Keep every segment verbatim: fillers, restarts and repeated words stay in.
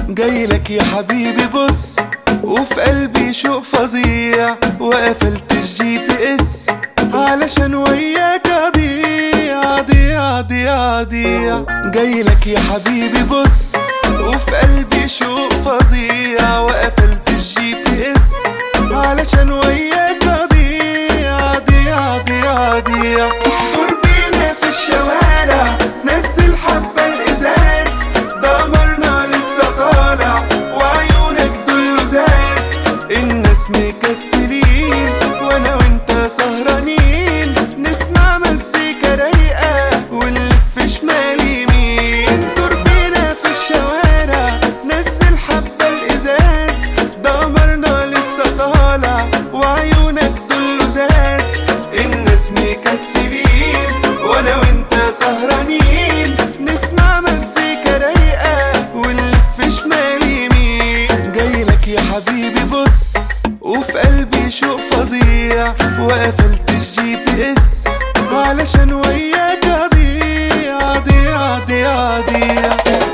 جايلك يا حبيبي بص، وفي قلبي شوق فظيع، وقفلت الجي بي اس علشان وياك اضيع اضيع اضيع اضيع. جايلك يا حبيبي بص، وفي قلبي شوق فظيع، وقفلت الجي بي اس علشان وياك اضيع اضيع اضيع اضيع. دور بينا في الشوارع، نزل حبة الازاز، دمرنا لسه طالع وعيونك دول لزاز. الناس مكسلين وانا وانت سهرانين، نسمع مزيكا رايقة ونلف شمال يمين. دور بينا في الشوارع، نزل حبة الازاز، دمرنا لسه طالع وعيونك دول لزاز. الناس مكسلين وانا وانت سهرانين، نسمع مزيكا رايقة ونلف شمال يمين. جايلك يا حبيبي بص، وفي قلبي شوق فظيع، وقفلت الجي بي اس علشان وياك اضيع اضيع اضيع اضيع.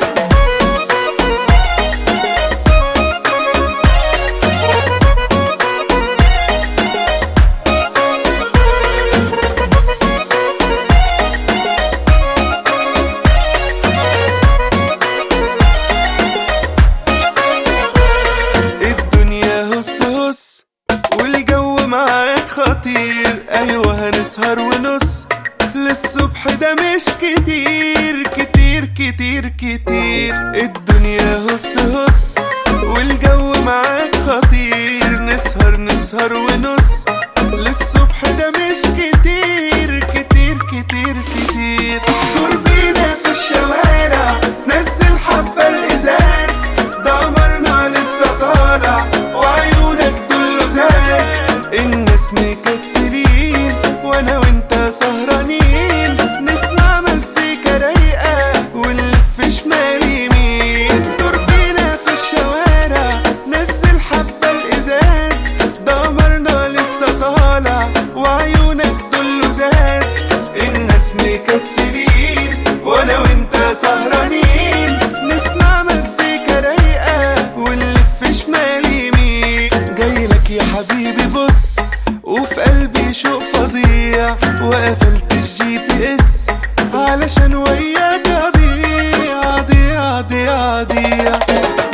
والجو معاك خطير، ايوه هنسهر ونص للصبح، ده مش كتير كتير كتير كتير. الدنيا هس هس والجو معاك خطير، نسهر نسهر ونص للصبح، ده مش كتير كتير كتير كتير. دور بينا في الشوارع، نزل حبة الازاز، دمرنا لسه طالع وعيونك دول لزاز. الناس مكسلين وانا وانت سهرانين، نسمع مزيكا رايقة ونلف شمال يمين. دور بينا في الشوارع، نزل حبة الازاز، دمرنا لسه طالع وعيونك دول لزاز. الناس مكسلين وانا وانت سهرانين، نسمع مزيكا رايقة ونلف شمال يمين. جايلك يا حبيبي بص، وفي قلبي شوق فظيع، وقفلت الجي بي اس علشان وياك اضيع اضيع اضيع اضيع.